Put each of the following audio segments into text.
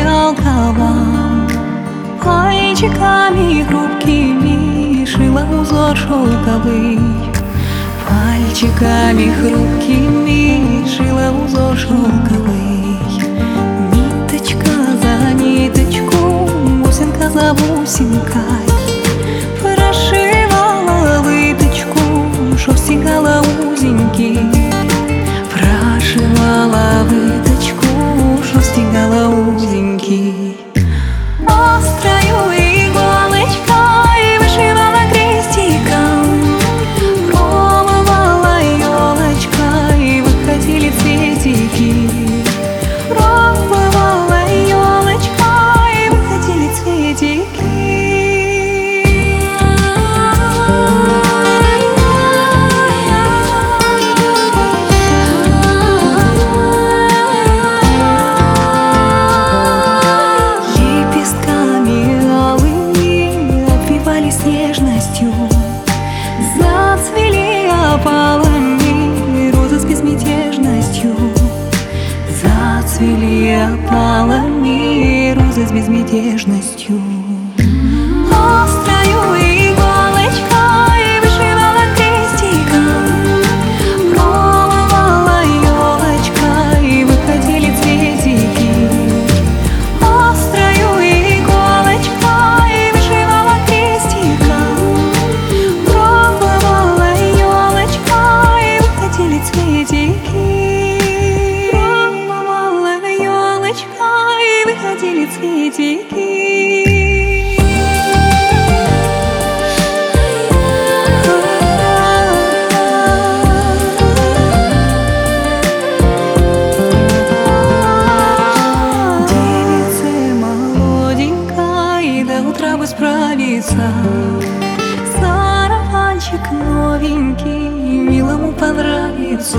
алкоголь. Пальчиками хрупкими шила узор шелковый. Пальчиками хрупкими шила узор шелковый. Ниточка за ниточку, бусинка за бусинкой прошивала выточку, шов стегала узенький. Прошивала выточку, шов стегала узенький. Острою иголочкой вышивала крестиком, пробовала елочкой, выходили цветики. Пробовала елочкой, выходили цветики. Нежностью зацвели опалами розы с безмятежностью. Зацвели опалами розы с безмятежностью. Острою иголочкой вышивала крестиком, пробовала елочкой, выходили цветики. Острою иголочкой вышивала крестиком, пробовала елочкой, выходили цветики. Пробовала елочкой, выходили цветики. Справиться. Сарафанчик новенький милому понравится.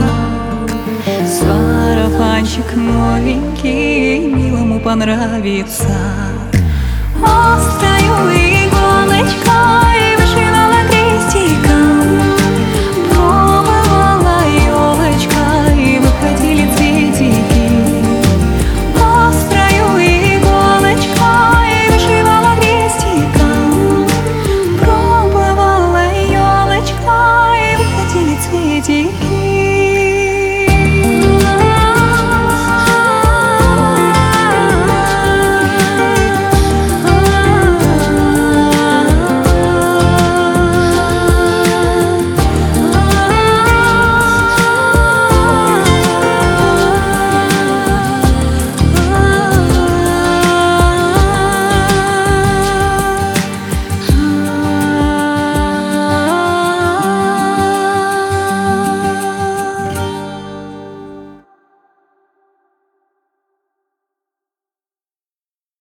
Сарафанчик новенький милому понравится. Острою иголочкой